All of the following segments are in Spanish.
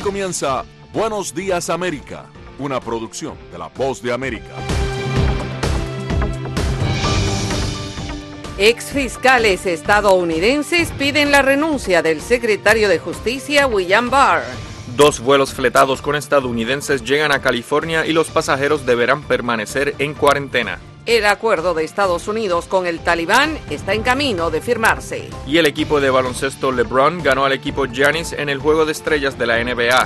comienza Buenos Días América, una producción de La Voz de América. Exfiscales estadounidenses piden la renuncia del secretario de Justicia, William Barr. 2 vuelos fletados con estadounidenses llegan a California y los pasajeros deberán permanecer en cuarentena. El acuerdo de Estados Unidos con el Talibán está en camino de firmarse. Y el equipo de baloncesto LeBron ganó al equipo Giannis en el Juego de Estrellas de la NBA.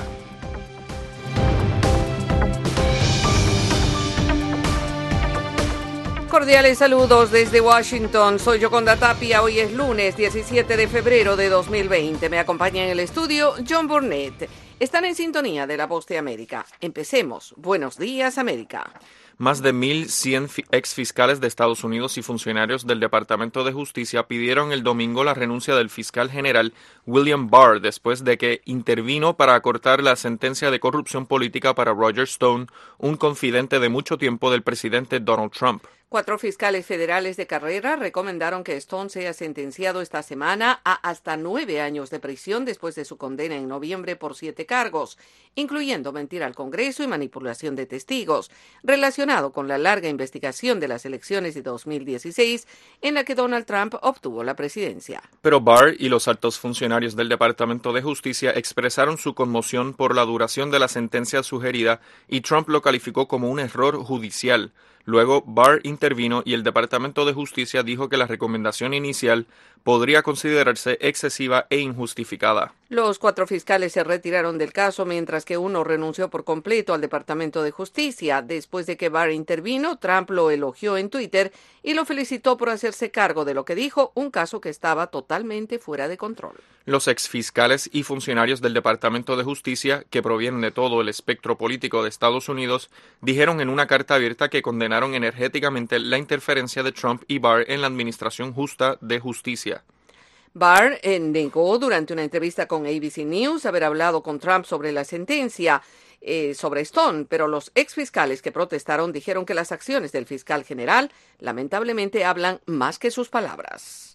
Cordiales saludos desde Washington. Soy Yoconda Tapia. Hoy es lunes 17 de febrero de 2020. Me acompaña en el estudio John Burnett. Están en sintonía de La Voz de América. Empecemos. Buenos días, América. Más de 1,100 exfiscales de Estados Unidos y funcionarios del Departamento de Justicia pidieron el domingo la renuncia del fiscal general William Barr después de que intervino para acortar la sentencia de corrupción política para Roger Stone, un confidente de mucho tiempo del presidente Donald Trump. 4 fiscales federales de carrera recomendaron que Stone sea sentenciado esta semana a hasta 9 años de prisión después de su condena en noviembre por 7 cargos, incluyendo mentir al Congreso y manipulación de testigos, relacionado con la larga investigación de las elecciones de 2016 en la que Donald Trump obtuvo la presidencia. Pero Barr y los altos funcionarios del Departamento de Justicia expresaron su conmoción por la duración de la sentencia sugerida y Trump lo calificó como un error judicial. Luego, Barr intervino y el Departamento de Justicia dijo que la recomendación inicial podría considerarse excesiva e injustificada. Los 4 fiscales se retiraron del caso, mientras que uno renunció por completo al Departamento de Justicia. Después de que Barr intervino, Trump lo elogió en Twitter y lo felicitó por hacerse cargo de lo que dijo, un caso que estaba totalmente fuera de control. Los exfiscales y funcionarios del Departamento de Justicia, que provienen de todo el espectro político de Estados Unidos, dijeron en una carta abierta que condenaron energéticamente la interferencia de Trump y Barr en la administración justa de justicia. Barr negó durante una entrevista con ABC News haber hablado con Trump sobre la sentencia sobre Stone, pero los exfiscales que protestaron dijeron que las acciones del fiscal general lamentablemente hablan más que sus palabras.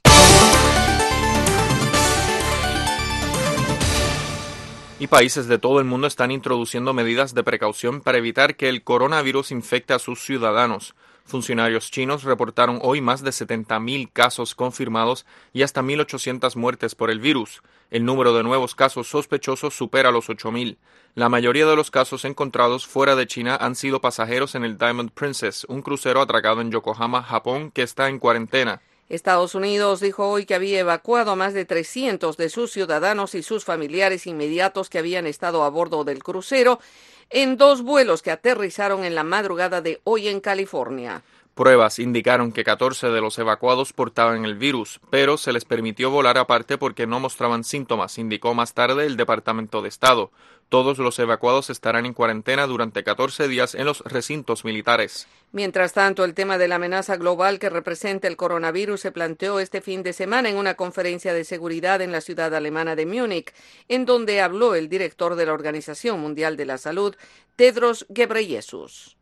Y países de todo el mundo están introduciendo medidas de precaución para evitar que el coronavirus infecte a sus ciudadanos. Funcionarios chinos reportaron hoy más de 70,000 casos confirmados y hasta 1,800 muertes por el virus. El número de nuevos casos sospechosos supera los 8,000. La mayoría de los casos encontrados fuera de China han sido pasajeros en el Diamond Princess, un crucero atracado en Yokohama, Japón, que está en cuarentena. Estados Unidos dijo hoy que había evacuado a más de 300 de sus ciudadanos y sus familiares inmediatos que habían estado a bordo del crucero en 2 vuelos que aterrizaron en la madrugada de hoy en California. Pruebas indicaron que 14 de los evacuados portaban el virus, pero se les permitió volar aparte porque no mostraban síntomas, indicó más tarde el Departamento de Estado. Todos los evacuados estarán en cuarentena durante 14 días en los recintos militares. Mientras tanto, el tema de la amenaza global que representa el coronavirus se planteó este fin de semana en una conferencia de seguridad en la ciudad alemana de Múnich, en donde habló el director de la Organización Mundial de la Salud, Tedros Ghebreyesus.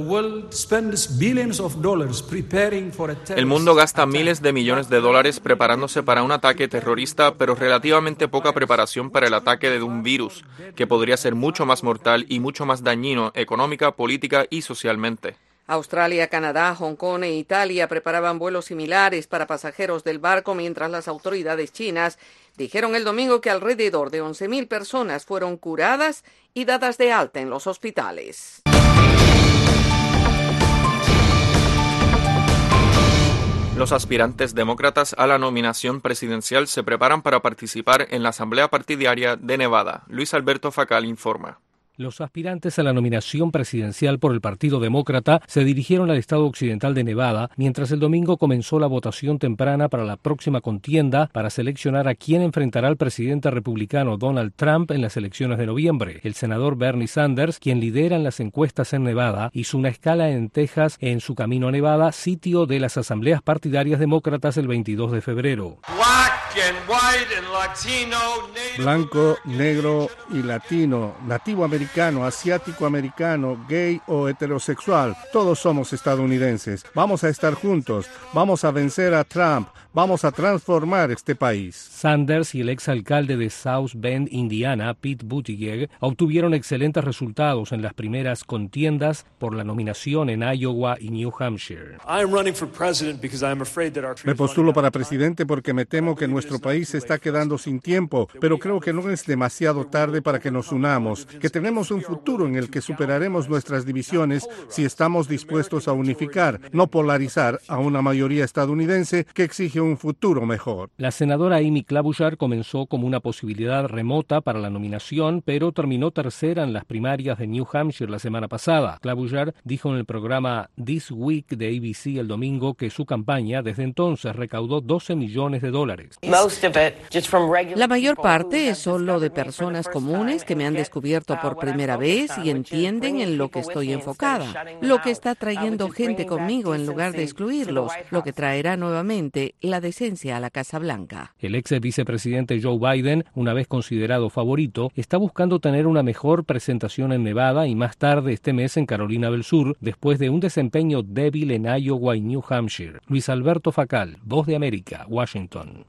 El mundo gasta miles de millones de dólares preparándose para un ataque terrorista, pero relativamente poca preparación para el ataque de un virus, que podría ser mucho más mortal y mucho más dañino económica, política y socialmente. Australia, Canadá, Hong Kong e Italia preparaban vuelos similares para pasajeros del barco, mientras las autoridades chinas dijeron el domingo que alrededor de 11,000 personas fueron curadas y dadas de alta en los hospitales. Los aspirantes demócratas a la nominación presidencial se preparan para participar en la Asamblea Partidaria de Nevada. Luis Alberto Facal informa. Los aspirantes a la nominación presidencial por el Partido Demócrata se dirigieron al estado occidental de Nevada, mientras el domingo comenzó la votación temprana para la próxima contienda para seleccionar a quién enfrentará al presidente republicano Donald Trump en las elecciones de noviembre. El senador Bernie Sanders, quien lidera en las encuestas en Nevada, hizo una escala en Texas en su camino a Nevada, sitio de las asambleas partidarias demócratas el 22 de febrero. Black Blanco, negro y latino, nativo americano, asiático americano, gay o heterosexual, todos somos estadounidenses. Vamos a estar juntos, vamos a vencer a Trump, vamos a transformar este país. Sanders y el exalcalde de South Bend, Indiana, Pete Buttigieg, obtuvieron excelentes resultados en las primeras contiendas por la nominación en Iowa y New Hampshire. Me postulo para presidente porque me temo que nuestro país se está quedando sin tiempo, pero creo que no es demasiado tarde para que nos unamos, que tenemos un futuro en el que superaremos nuestras divisiones si estamos dispuestos a unificar, no polarizar a una mayoría estadounidense que exige un futuro mejor. La senadora Amy Klobuchar comenzó como una posibilidad remota para la nominación, pero terminó tercera en las primarias de New Hampshire la semana pasada. Klobuchar dijo en el programa This Week de ABC el domingo que su campaña desde entonces recaudó $12 millones. La mayor parte es solo de personas comunes que me han descubierto por primera vez y entienden en lo que estoy enfocada, lo que está trayendo gente conmigo en lugar de excluirlos, lo que traerá nuevamente la decencia a la Casa Blanca. El ex vicepresidente Joe Biden, una vez considerado favorito, está buscando tener una mejor presentación en Nevada y más tarde este mes en Carolina del Sur, después de un desempeño débil en Iowa y New Hampshire. Luis Alberto Facal, Voz de América, Washington.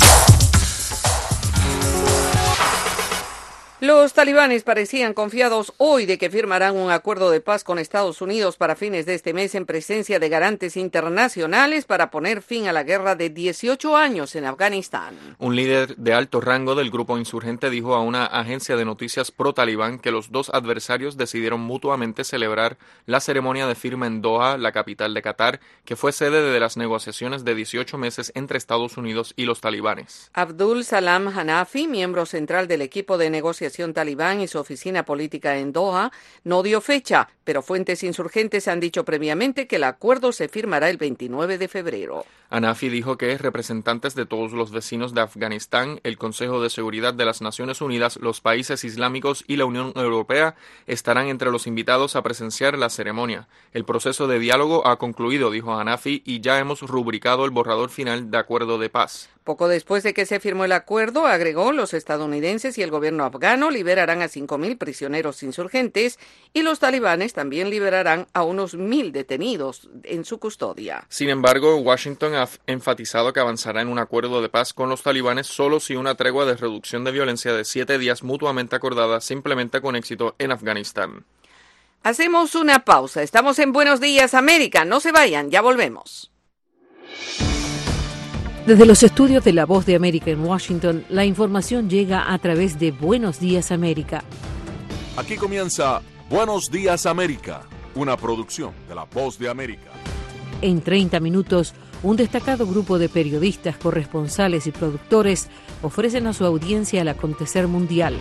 Los talibanes parecían confiados hoy de que firmarán un acuerdo de paz con Estados Unidos para fines de este mes en presencia de garantes internacionales para poner fin a la guerra de 18 años en Afganistán. Un líder de alto rango del grupo insurgente dijo a una agencia de noticias pro-talibán que los dos adversarios decidieron mutuamente celebrar la ceremonia de firma en Doha, la capital de Qatar, que fue sede de las negociaciones de 18 meses entre Estados Unidos y los talibanes. Abdul Salam Hanafi, miembro central del equipo de negociación talibán y su oficina política en Doha, no dio fecha, pero fuentes insurgentes han dicho previamente que el acuerdo se firmará el 29 de febrero. Hanafi dijo que representantes de todos los vecinos de Afganistán, el Consejo de Seguridad de las Naciones Unidas, los países islámicos y la Unión Europea estarán entre los invitados a presenciar la ceremonia. El proceso de diálogo ha concluido, dijo Hanafi, y ya hemos rubricado el borrador final de acuerdo de paz. Poco después de que se firmó el acuerdo, agregó, los estadounidenses y el gobierno afgano liberarán a 5.000 prisioneros insurgentes y los talibanes también liberarán a unos 1.000 detenidos en su custodia. Sin embargo, Washington ha enfatizado que avanzará en un acuerdo de paz con los talibanes solo si una tregua de reducción de violencia de 7 días mutuamente acordada se implementa con éxito en Afganistán. Hacemos una pausa. Estamos en Buenos Días, América. No se vayan, ya volvemos. Desde los estudios de La Voz de América en Washington, la información llega a través de Buenos Días América. Aquí comienza Buenos Días América, una producción de La Voz de América. En 30 minutos, un destacado grupo de periodistas, corresponsales y productores ofrecen a su audiencia el acontecer mundial.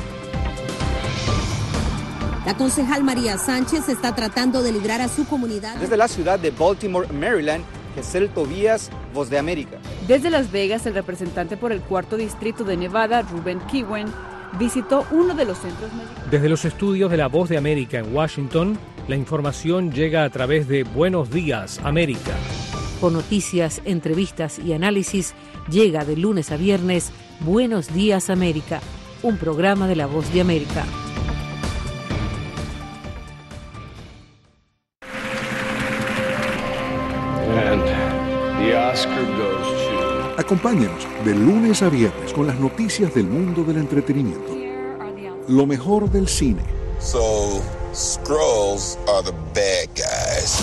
La concejal María Sánchez está tratando de librar a su comunidad. Desde la ciudad de Baltimore, Maryland, Gesell Tobías, Voz de América. Desde Las Vegas, el representante por el 4º distrito de Nevada, Ruben Kihuen, visitó uno de los centros médicos. Desde los estudios de La Voz de América en Washington, la información llega a través de Buenos Días América. Con noticias, entrevistas y análisis, llega de lunes a viernes Buenos Días América, un programa de La Voz de América. Acompáñanos de lunes a viernes con las noticias del mundo del entretenimiento. Lo mejor del cine. So, Skrulls are the bad guys.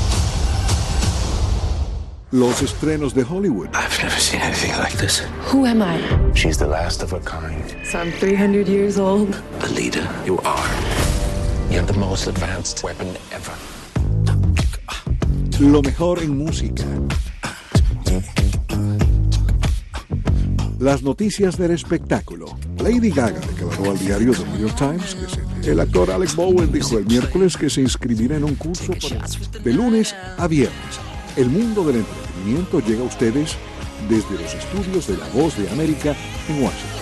Los estrenos de Hollywood. I've never seen anything like this. Who am I? She's the last of her kind. So I'm 300 years old. The leader you are. You have the most advanced weapon ever. Lo mejor en música. Las noticias del espectáculo. Lady Gaga declaró al diario The New York Times que el actor Alec Bowen dijo el miércoles que se inscribirá en un curso de lunes a viernes. El mundo del entretenimiento llega a ustedes desde los estudios de La Voz de América en Washington.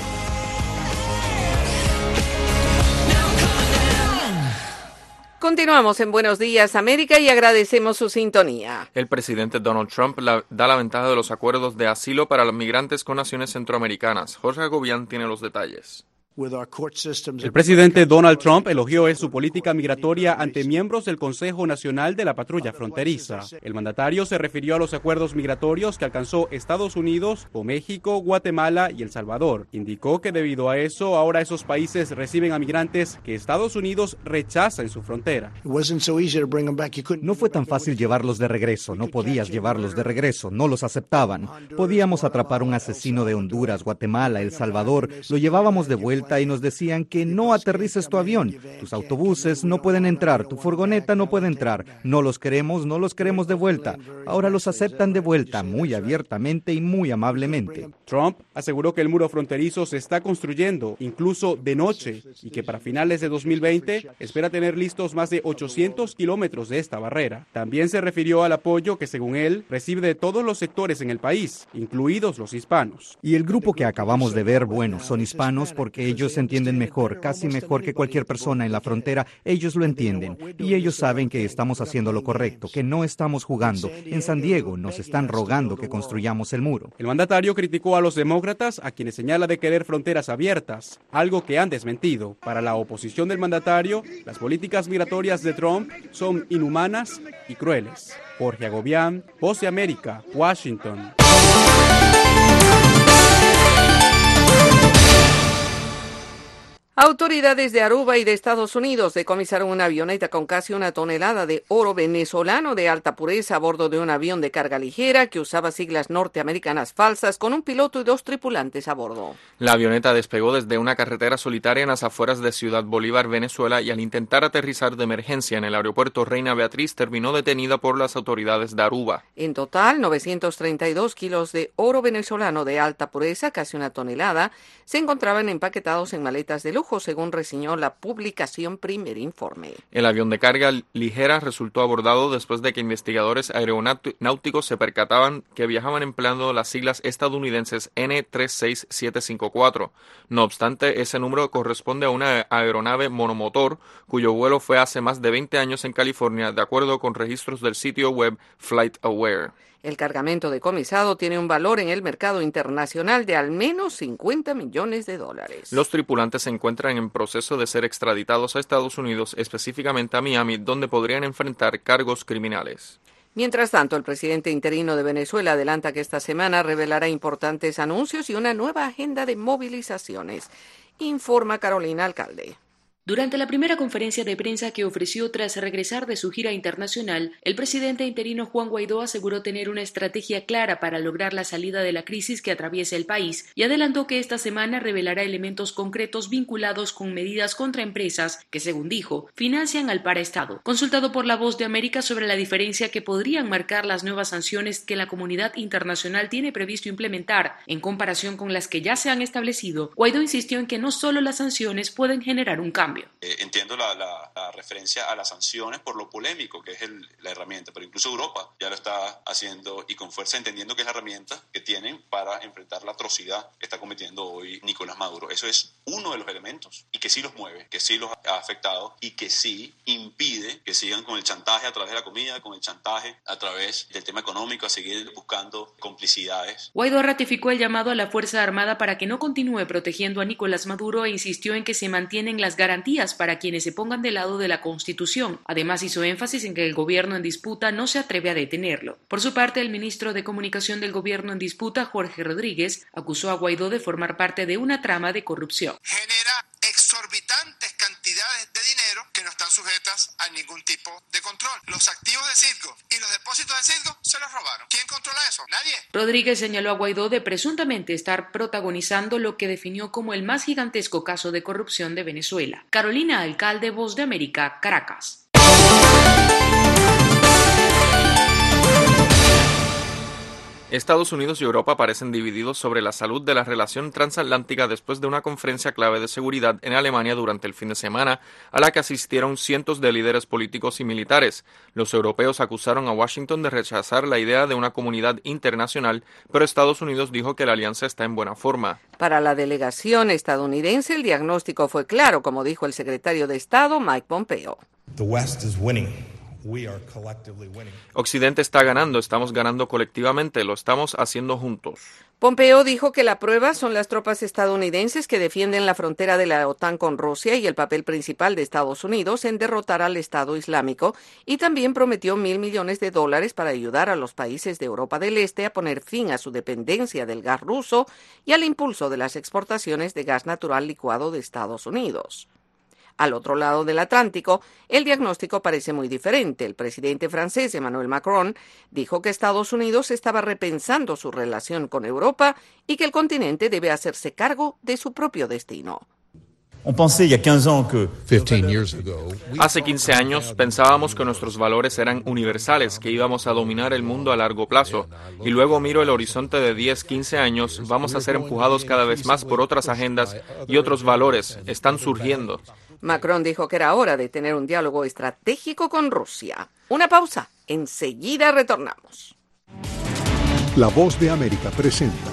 Continuamos en Buenos Días América y agradecemos su sintonía. El presidente Donald Trump da la ventaja de los acuerdos de asilo para los migrantes con naciones centroamericanas. Jorge Agobián tiene los detalles. El presidente Donald Trump elogió su política migratoria ante miembros del Consejo Nacional de la Patrulla Fronteriza. El mandatario se refirió a los acuerdos migratorios que alcanzó Estados Unidos con México, Guatemala y El Salvador. Indicó que debido a eso, ahora esos países reciben a migrantes que Estados Unidos rechaza en su frontera. No fue tan fácil llevarlos de regreso, no podías llevarlos de regreso, no los aceptaban. Podíamos atrapar a un asesino de Honduras, Guatemala, El Salvador, lo llevábamos de vuelta y nos decían que no aterrices tu avión, tus autobuses no pueden entrar, tu furgoneta no puede entrar, no los queremos de vuelta. Ahora los aceptan de vuelta muy abiertamente y muy amablemente. Trump aseguró que el muro fronterizo se está construyendo, incluso de noche, y que para finales de 2020 espera tener listos más de 800 kilómetros de esta barrera. También se refirió al apoyo que, según él, recibe de todos los sectores en el país, incluidos los hispanos. Y el grupo que acabamos de ver, bueno, son hispanos porque ellos entienden mejor, casi mejor que cualquier persona en la frontera, ellos lo entienden y ellos saben que estamos haciendo lo correcto, que no estamos jugando. En San Diego nos están rogando que construyamos el muro. El mandatario criticó a los demócratas, a quienes señala de querer fronteras abiertas, algo que han desmentido. Para la oposición del mandatario, las políticas migratorias de Trump son inhumanas y crueles. Jorge Agobián, Voz de América, Washington. Autoridades de Aruba y de Estados Unidos decomisaron una avioneta con casi 1 tonelada de oro venezolano de alta pureza a bordo de un avión de carga ligera que usaba siglas norteamericanas falsas con un piloto y 2 tripulantes a bordo. La avioneta despegó desde una carretera solitaria en las afueras de Ciudad Bolívar, Venezuela, y al intentar aterrizar de emergencia en el aeropuerto Reina Beatriz terminó detenida por las autoridades de Aruba. En total, 932 kilos de oro venezolano de alta pureza, casi 1 tonelada, se encontraban empaquetados en maletas de lujo, según reseñó la publicación Primer Informe. El avión de carga ligera resultó abordado después de que investigadores aeronáuticos se percataban que viajaban empleando las siglas estadounidenses N36754. No obstante, ese número corresponde a una aeronave monomotor cuyo vuelo fue hace más de 20 años en California, de acuerdo con registros del sitio web FlightAware. El cargamento decomisado tiene un valor en el mercado internacional de al menos $50 millones. Los tripulantes se encuentran en proceso de ser extraditados a Estados Unidos, específicamente a Miami, donde podrían enfrentar cargos criminales. Mientras tanto, el presidente interino de Venezuela adelanta que esta semana revelará importantes anuncios y una nueva agenda de movilizaciones. Informa Carolina Alcalde. Durante la primera conferencia de prensa que ofreció tras regresar de su gira internacional, el presidente interino Juan Guaidó aseguró tener una estrategia clara para lograr la salida de la crisis que atraviesa el país y adelantó que esta semana revelará elementos concretos vinculados con medidas contra empresas que, según dijo, financian al paraestado. Consultado por La Voz de América sobre la diferencia que podrían marcar las nuevas sanciones que la comunidad internacional tiene previsto implementar en comparación con las que ya se han establecido, Guaidó insistió en que no solo las sanciones pueden generar un cambio. Entiendo la referencia a las sanciones por lo polémico que es la herramienta, pero incluso Europa ya lo está haciendo y con fuerza, entendiendo que es la herramienta que tienen para enfrentar la atrocidad que está cometiendo hoy Nicolás Maduro. Eso es uno de los elementos y que sí los mueve, que sí los ha afectado y que sí impide que sigan con el chantaje a través de la comida, con el chantaje a través del tema económico, a seguir buscando complicidades. Guaidó ratificó el llamado a la Fuerza Armada para que no continúe protegiendo a Nicolás Maduro e insistió en que se mantienen las garantías para quienes se pongan del lado de la Constitución. Además, hizo énfasis en que el gobierno en disputa no se atreve a detenerlo. Por su parte, el ministro de Comunicación del gobierno en disputa, Jorge Rodríguez, acusó a Guaidó de formar parte de una trama de corrupción. Genera exorbitantes cantidades de dinero que no están sujetas a ningún tipo de control. Los activos de Citgo y los depósitos de Citgo se los robaron. ¿Quién controla eso? Nadie. Rodríguez señaló a Guaidó de presuntamente estar protagonizando lo que definió como el más gigantesco caso de corrupción de Venezuela. Carolina Alcalde, Voz de América, Caracas. Estados Unidos y Europa parecen divididos sobre la salud de la relación transatlántica después de una conferencia clave de seguridad en Alemania durante el fin de semana, a la que asistieron cientos de líderes políticos y militares. Los europeos acusaron a Washington de rechazar la idea de una comunidad internacional, pero Estados Unidos dijo que la alianza está en buena forma. Para la delegación estadounidense, el diagnóstico fue claro, como dijo el secretario de Estado, Mike Pompeo. Occidente está ganando, estamos ganando colectivamente, lo estamos haciendo juntos. Pompeo dijo que la prueba son las tropas estadounidenses que defienden la frontera de la OTAN con Rusia y el papel principal de Estados Unidos en derrotar al Estado Islámico, y también prometió $1.000 millones para ayudar a los países de Europa del Este a poner fin a su dependencia del gas ruso y al impulso de las exportaciones de gas natural licuado de Estados Unidos. Al otro lado del Atlántico, el diagnóstico parece muy diferente. El presidente francés Emmanuel Macron dijo que Estados Unidos estaba repensando su relación con Europa y que el continente debe hacerse cargo de su propio destino. Hace 15 años pensábamos que nuestros valores eran universales, que íbamos a dominar el mundo a largo plazo. Y luego miro el horizonte de 10, 15 años, vamos a ser empujados cada vez más por otras agendas y otros valores están surgiendo. Macron dijo que era hora de tener un diálogo estratégico con Rusia. Una pausa. Enseguida retornamos. La Voz de América presenta.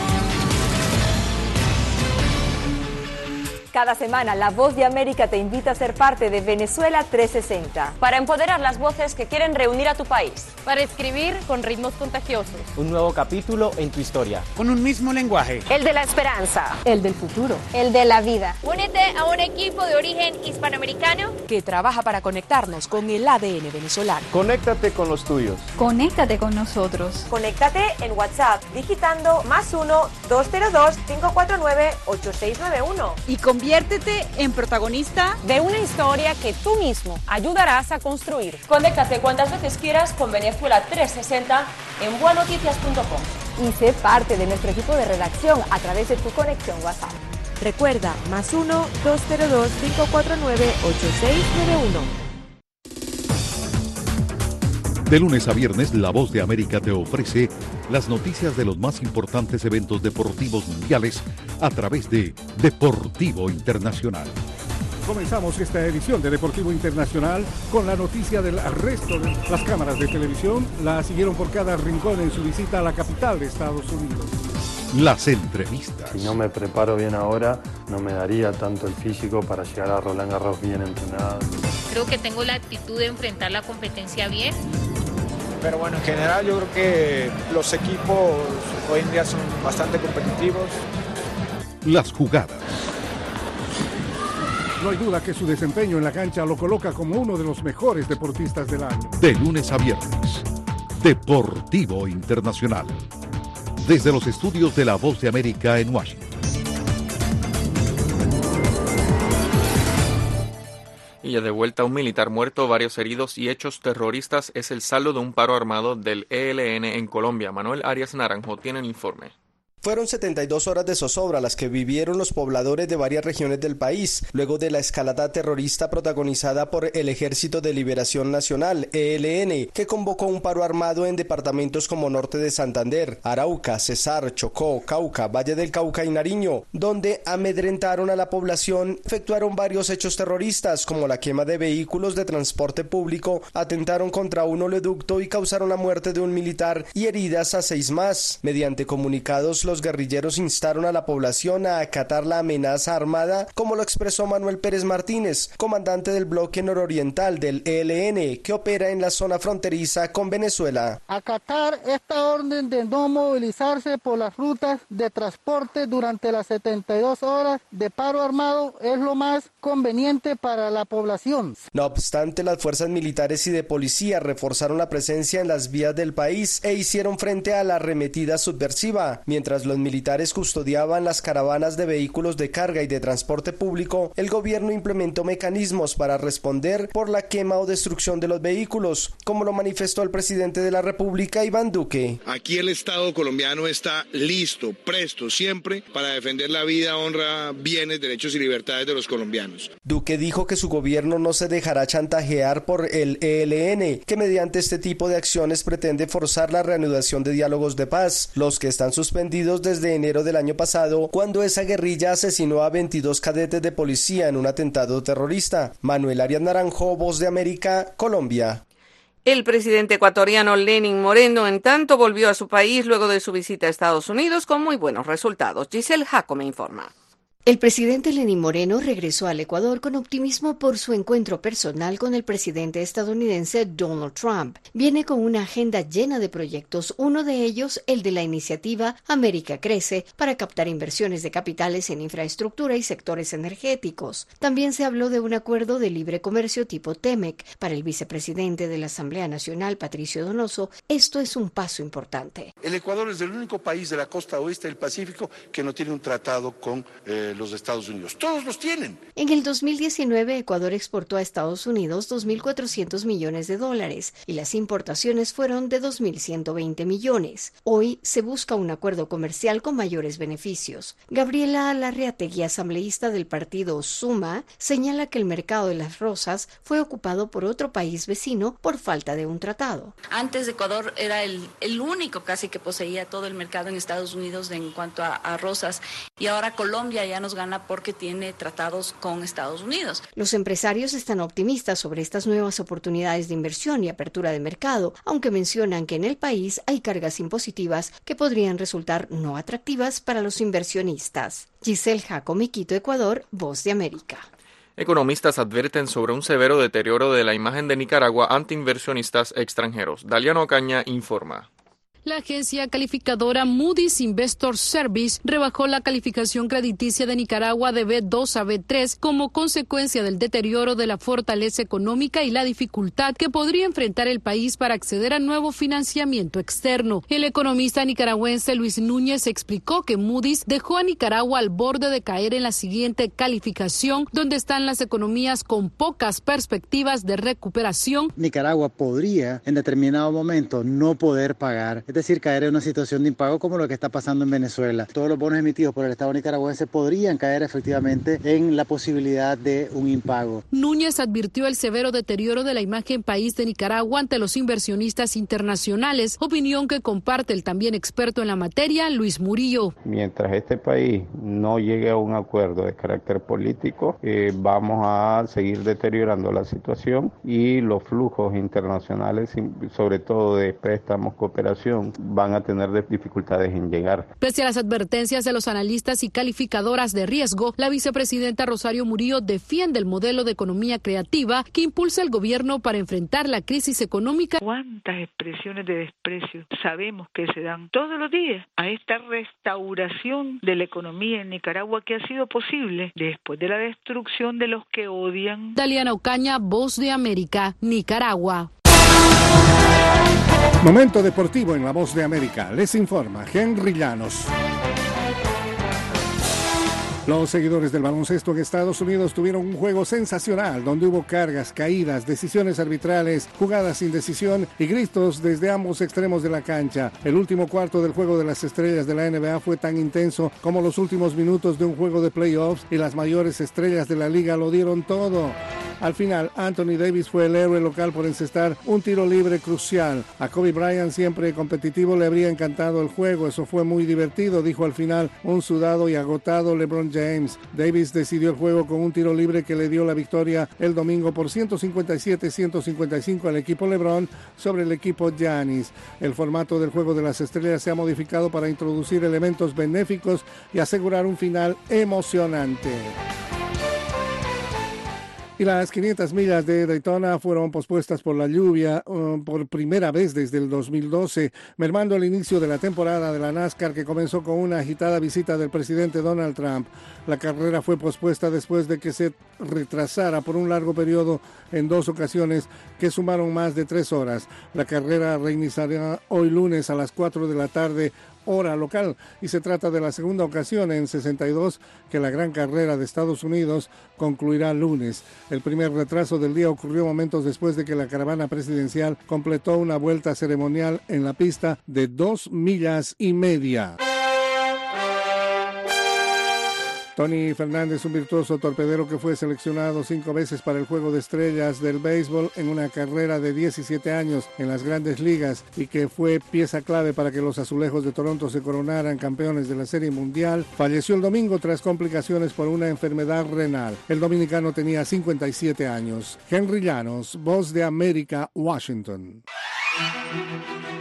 Cada semana, La Voz de América te invita a ser parte de Venezuela 360. Para empoderar las voces que quieren reunir a tu país. Para escribir con ritmos contagiosos. Un nuevo capítulo en tu historia. Con un mismo lenguaje. El de la esperanza. El del futuro. El de la vida. Únete a un equipo de origen hispanoamericano que trabaja para conectarnos con el ADN venezolano. Conéctate con los tuyos. Conéctate con nosotros. Conéctate en WhatsApp digitando +1 202 549 8691. Y conviértete en protagonista de una historia que tú mismo ayudarás a construir. Conéctate cuantas veces quieras con Venezuela 360 en buenoticias.com. Y sé parte de nuestro equipo de redacción a través de tu conexión WhatsApp. Recuerda, +1 202 549 8691. De lunes a viernes, La Voz de América te ofrece las noticias de los más importantes eventos deportivos mundiales a través de Deportivo Internacional. Comenzamos esta edición de Deportivo Internacional con la noticia del arresto de las cámaras de televisión. La siguieron por cada rincón en su visita a la capital de Estados Unidos. Las entrevistas. Si no me preparo bien ahora, no me daría tanto el físico para llegar a Roland Garros bien entrenado. Creo que tengo la actitud de enfrentar la competencia bien. Pero bueno, en general yo creo que los equipos hoy en día son bastante competitivos. Las jugadas. No hay duda que su desempeño en la cancha lo coloca como uno de los mejores deportistas del año. De lunes a viernes, Deportivo Internacional. Desde los estudios de La Voz de América en Washington. Y ya de vuelta, un militar muerto, varios heridos y hechos terroristas es el saldo de un paro armado del ELN en Colombia. Manuel Arias Naranjo tiene el informe. Fueron 72 horas de zozobra las que vivieron los pobladores de varias regiones del país, luego de la escalada terrorista protagonizada por el Ejército de Liberación Nacional, ELN, que convocó un paro armado en departamentos como Norte de Santander, Arauca, Cesar, Chocó, Cauca, Valle del Cauca y Nariño, donde amedrentaron a la población, efectuaron varios hechos terroristas, como la quema de vehículos de transporte público, atentaron contra un oleoducto y causaron la muerte de un militar y heridas a 6 más. Mediante comunicados, los guerrilleros instaron a la población a acatar la amenaza armada, como lo expresó Manuel Pérez Martínez, comandante del bloque nororiental del ELN, que opera en la zona fronteriza con Venezuela. Acatar esta orden de no movilizarse por las rutas de transporte durante las 72 horas de paro armado es lo más conveniente para la población. No obstante, las fuerzas militares y de policía reforzaron la presencia en las vías del país e hicieron frente a la arremetida subversiva, mientras los militares custodiaban las caravanas de vehículos de carga y de transporte público. El gobierno implementó mecanismos para responder por la quema o destrucción de los vehículos, como lo manifestó el presidente de la República, Iván Duque. Aquí el Estado colombiano está listo, presto, siempre para defender la vida, honra, bienes, derechos y libertades de los colombianos. Duque dijo que su gobierno no se dejará chantajear por el ELN, que mediante este tipo de acciones pretende forzar la reanudación de diálogos de paz, los que están suspendidos desde enero del año pasado, cuando esa guerrilla asesinó a 22 cadetes de policía en un atentado terrorista. Manuel Arias Naranjo, Voz de América, Colombia. El presidente ecuatoriano Lenín Moreno, en tanto, volvió a su país luego de su visita a Estados Unidos con muy buenos resultados. Giselle Jaco me informa. El presidente Lenín Moreno regresó al Ecuador con optimismo por su encuentro personal con el presidente estadounidense Donald Trump. Viene con una agenda llena de proyectos, uno de ellos el de la iniciativa América Crece, para captar inversiones de capitales en infraestructura y sectores energéticos. También se habló de un acuerdo de libre comercio tipo TEMEC. Para el vicepresidente de la Asamblea Nacional, Patricio Donoso, esto es un paso importante. El Ecuador es el único país de la costa oeste del Pacífico que no tiene un tratado con los Estados Unidos. Todos los tienen. En el 2019, Ecuador exportó a Estados Unidos $2.400 millones y las importaciones fueron de $2.120 millones. Hoy se busca un acuerdo comercial con mayores beneficios. Gabriela Larreategui, asambleísta del partido Suma, señala que el mercado de las rosas fue ocupado por otro país vecino por falta de un tratado. Antes Ecuador era el único casi que poseía todo el mercado en Estados Unidos en cuanto a rosas, y ahora Colombia ya nos gana porque tiene tratados con Estados Unidos. Los empresarios están optimistas sobre estas nuevas oportunidades de inversión y apertura de mercado, aunque mencionan que en el país hay cargas impositivas que podrían resultar no atractivas para los inversionistas. Giselle Jacomi, Quito, Ecuador, Voz de América. Economistas advierten sobre un severo deterioro de la imagen de Nicaragua ante inversionistas extranjeros. Daliano Ocaña informa. La agencia calificadora Moody's Investor Service rebajó la calificación crediticia de Nicaragua de B2 a B3 como consecuencia del deterioro de la fortaleza económica y la dificultad que podría enfrentar el país para acceder a nuevo financiamiento externo. El economista nicaragüense Luis Núñez explicó que Moody's dejó a Nicaragua al borde de caer en la siguiente calificación, donde están las economías con pocas perspectivas de recuperación. Nicaragua podría en determinado momento no poder pagar, es decir, caer en una situación de impago como lo que está pasando en Venezuela. Todos los bonos emitidos por el Estado nicaragüense podrían caer efectivamente en la posibilidad de un impago. Núñez advirtió el severo deterioro de la imagen país de Nicaragua ante los inversionistas internacionales, opinión que comparte el también experto en la materia, Luis Murillo. Mientras este país no llegue a un acuerdo de carácter político, vamos a seguir deteriorando la situación y los flujos internacionales, sobre todo de préstamos, cooperación, van a tener dificultades en llegar. Pese a las advertencias de los analistas y calificadoras de riesgo, la vicepresidenta Rosario Murillo defiende el modelo de economía creativa que impulsa el gobierno para enfrentar la crisis económica. ¿Cuántas expresiones de desprecio sabemos que se dan todos los días a esta restauración de la economía en Nicaragua que ha sido posible después de la destrucción de los que odian? Daliana Ocaña, Voz de América, Nicaragua. Momento deportivo en La Voz de América. Les informa Henry Llanos. Los seguidores del baloncesto en Estados Unidos tuvieron un juego sensacional donde hubo cargas, caídas, decisiones arbitrales, jugadas sin decisión y gritos desde ambos extremos de la cancha. El último cuarto del Juego de las Estrellas de la NBA fue tan intenso como los últimos minutos de un juego de playoffs y las mayores estrellas de la liga lo dieron todo. Al final, Anthony Davis fue el héroe local por encestar un tiro libre crucial. A Kobe Bryant, siempre competitivo, le habría encantado el juego. Eso fue muy divertido, dijo al final un sudado y agotado LeBron James. Davis decidió el juego con un tiro libre que le dio la victoria el domingo por 157-155 al equipo LeBron sobre el equipo Giannis. El formato del Juego de las Estrellas se ha modificado para introducir elementos benéficos y asegurar un final emocionante. Y las 500 millas de Daytona fueron pospuestas por la lluvia por primera vez desde el 2012, mermando el inicio de la temporada de la NASCAR, que comenzó con una agitada visita del presidente Donald Trump. La carrera fue pospuesta después de que se retrasara por un largo periodo en 2 ocasiones que sumaron más de 3 horas. La carrera reiniciará hoy lunes a las 4 de la tarde, hora local, y se trata de la segunda ocasión en 62 que la gran carrera de Estados Unidos concluirá lunes. El primer retraso del día ocurrió momentos después de que la caravana presidencial completó una vuelta ceremonial en la pista de 2,5 millas. Tony Fernández, un virtuoso torpedero que fue seleccionado 5 veces para el Juego de Estrellas del béisbol en una carrera de 17 años en las Grandes Ligas y que fue pieza clave para que los Azulejos de Toronto se coronaran campeones de la Serie Mundial, falleció el domingo tras complicaciones por una enfermedad renal. El dominicano tenía 57 años. Henry Llanos, Voz de América, Washington.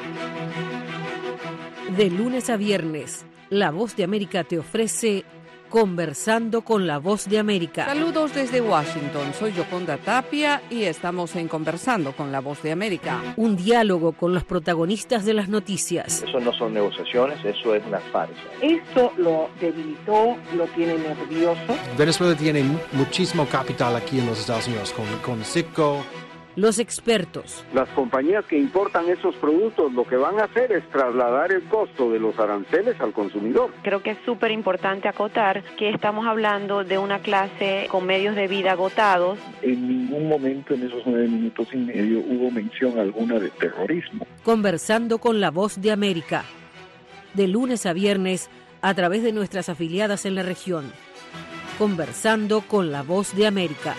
De lunes a viernes, La Voz de América te ofrece Conversando con la Voz de América. Saludos desde Washington, soy Yoconda Tapia y estamos en Conversando con la Voz de América. Un diálogo con los protagonistas de las noticias. Eso no son negociaciones, eso es una farsa. Esto lo debilitó, lo tiene nervioso. Venezuela tiene muchísimo capital aquí en los Estados Unidos, con Citgo. Los expertos. Las compañías que importan esos productos lo que van a hacer es trasladar el costo de los aranceles al consumidor. Creo que es súper importante acotar que estamos hablando de una clase con medios de vida agotados. En ningún momento en esos 9 minutos y medio hubo mención alguna de terrorismo. Conversando con la Voz de América. De lunes a viernes a través de nuestras afiliadas en la región. Conversando con la Voz de América.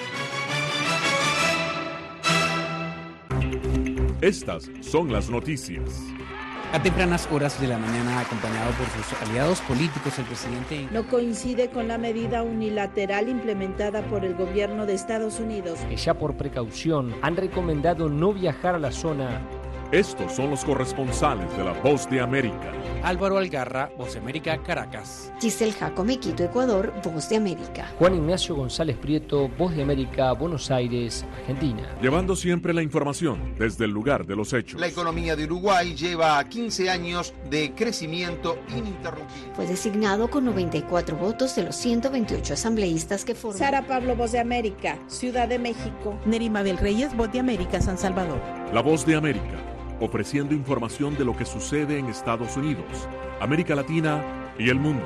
Estas son las noticias. A tempranas horas de la mañana, acompañado por sus aliados políticos, el presidente no coincide con la medida unilateral implementada por el gobierno de Estados Unidos, que ya por precaución han recomendado no viajar a la zona. Estos son los corresponsales de la Voz de América. Álvaro Algarra, Voz de América, Caracas. Giselle Jacome, Quito, Ecuador, Voz de América. Juan Ignacio González Prieto, Voz de América, Buenos Aires, Argentina. Llevando siempre la información desde el lugar de los hechos. La economía de Uruguay lleva 15 años de crecimiento ininterrumpido. Fue designado con 94 votos de los 128 asambleístas que forman. Sara Pablo, Voz de América, Ciudad de México. Nerima del Reyes, Voz de América, San Salvador. La Voz de América, ofreciendo información de lo que sucede en Estados Unidos, América Latina y el mundo.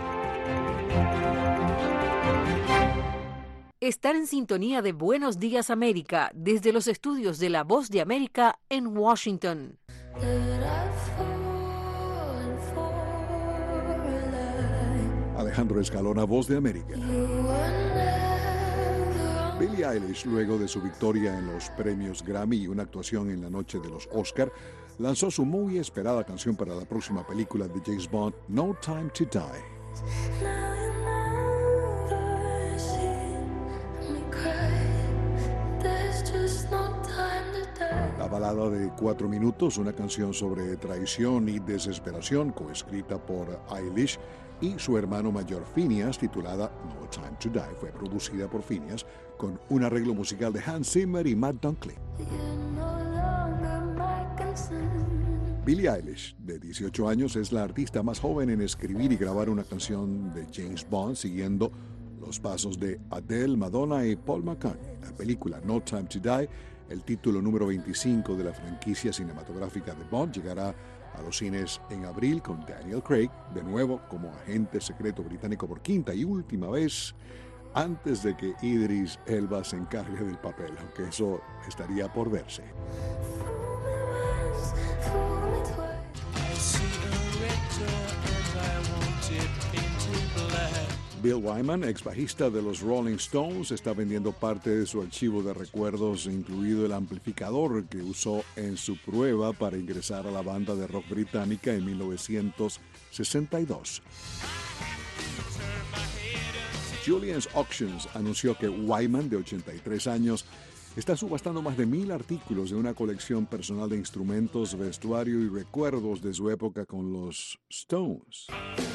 Estar en sintonía de Buenos Días América desde los estudios de la Voz de América en Washington. Alejandro Escalona, Voz de América. Billie Eilish, luego de su victoria en los premios Grammy y una actuación en la noche de los Oscar, lanzó su muy esperada canción para la próxima película de James Bond, No Time to Die. La balada de 4 minutos, una canción sobre traición y desesperación, coescrita por Eilish y su hermano mayor Phineas, titulada No Time to Die, fue producida por Phineas con un arreglo musical de Hans Zimmer y Matt Dunkley. Billie Eilish, de 18 años, es la artista más joven en escribir y grabar una canción de James Bond, siguiendo los pasos de Adele, Madonna y Paul McCartney. La película No Time to Die, el título número 25 de la franquicia cinematográfica de Bond, llegará a los cines en abril con Daniel Craig, de nuevo como agente secreto británico por quinta y última vez, antes de que Idris Elba se encargue del papel, aunque eso estaría por verse. Bill Wyman, ex bajista de los Rolling Stones, está vendiendo parte de su archivo de recuerdos, incluido el amplificador que usó en su prueba para ingresar a la banda de rock británica en 1962. Julien's Auctions anunció que Wyman, de 83 años, está subastando más de 1,000 artículos de una colección personal de instrumentos, vestuario y recuerdos de su época con los Stones.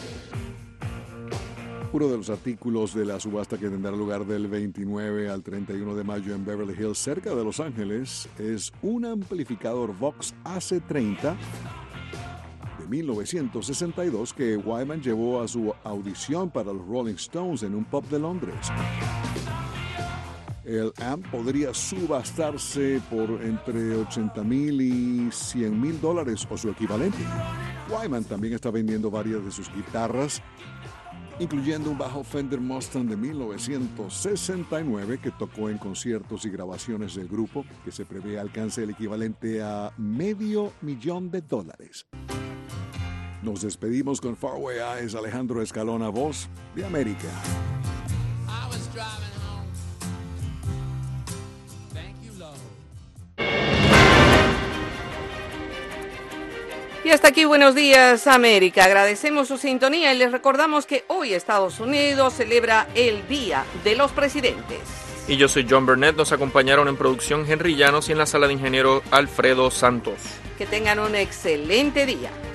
Uno de los artículos de la subasta, que tendrá lugar del 29 al 31 de mayo en Beverly Hills, cerca de Los Ángeles, es un amplificador Vox AC30 de 1962 que Wyman llevó a su audición para los Rolling Stones en un pub de Londres. El amp podría subastarse por entre $80,000 y $100,000 o su equivalente. Wyman también está vendiendo varias de sus guitarras, incluyendo un bajo Fender Mustang de 1969 que tocó en conciertos y grabaciones del grupo, que se prevé alcance el equivalente a $500,000. Nos despedimos con Faraway Eyes, Alejandro Escalona, Voz de América. Y hasta aquí Buenos Días América. Agradecemos su sintonía y les recordamos que hoy Estados Unidos celebra el Día de los Presidentes. Y yo soy John Burnett. Nos acompañaron en producción Henry Llanos y en la sala de ingeniero Alfredo Santos. Que tengan un excelente día.